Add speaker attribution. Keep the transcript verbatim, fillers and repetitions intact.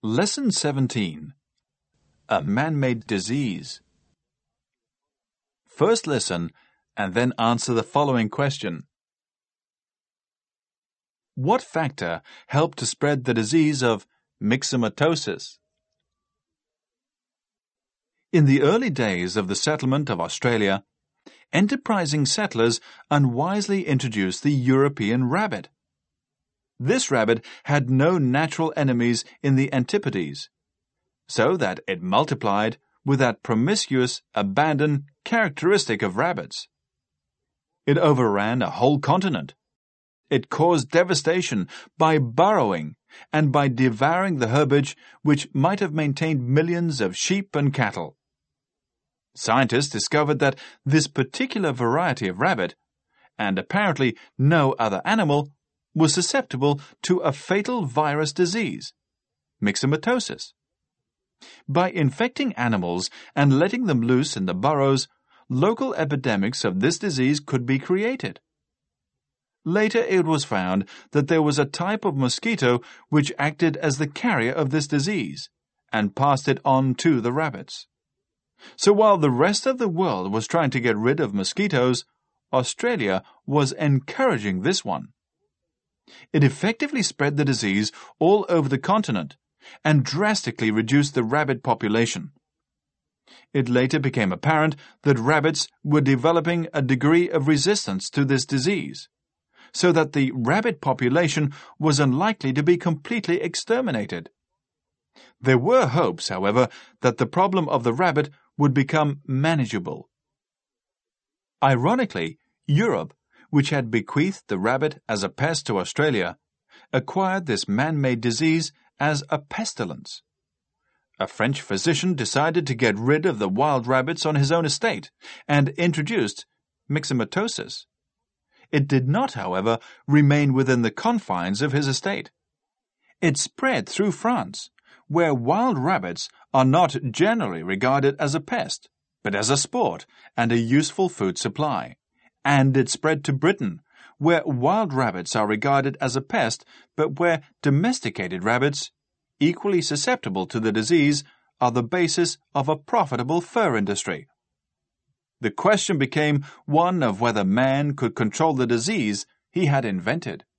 Speaker 1: Lesson seventeen. A man-made disease. First listen and then answer the following question. What factor helped to spread the disease of myxomatosis? In the early days of the settlement of Australia, enterprising settlers unwisely introduced the European rabbit. This rabbit had no natural enemies in the antipodes, so that it multiplied with that promiscuous abandon characteristic of rabbits. It overran a whole continent. It caused devastation by burrowing and by devouring the herbage which might have maintained millions of sheep and cattle. Scientists discovered that this particular variety of rabbit, and apparently no other animal, was susceptible to a fatal virus disease, myxomatosis. By infecting animals and letting them loose in the burrows, local epidemics of this disease could be created. Later it was found that there was a type of mosquito which acted as the carrier of this disease and passed it on to the rabbits. So while the rest of the world was trying to get rid of mosquitoes, Australia was encouraging this one. It effectively spread the disease all over the continent and drastically reduced the rabbit population. It later became apparent that rabbits were developing a degree of resistance to this disease, so that the rabbit population was unlikely to be completely exterminated. There were hopes, however, that the problem of the rabbit would become manageable. Ironically, Europe, which had bequeathed the rabbit as a pest to Australia, acquired this man-made disease as a pestilence. A French physician decided to get rid of the wild rabbits on his own estate and introduced myxomatosis. It did not, however, remain within the confines of his estate. It spread through France, where wild rabbits are not generally regarded as a pest, but as a sport and a useful food supply. And it spread to Britain, where wild rabbits are regarded as a pest, but where domesticated rabbits, equally susceptible to the disease, are the basis of a profitable fur industry. The question became one of whether man could control the disease he had invented.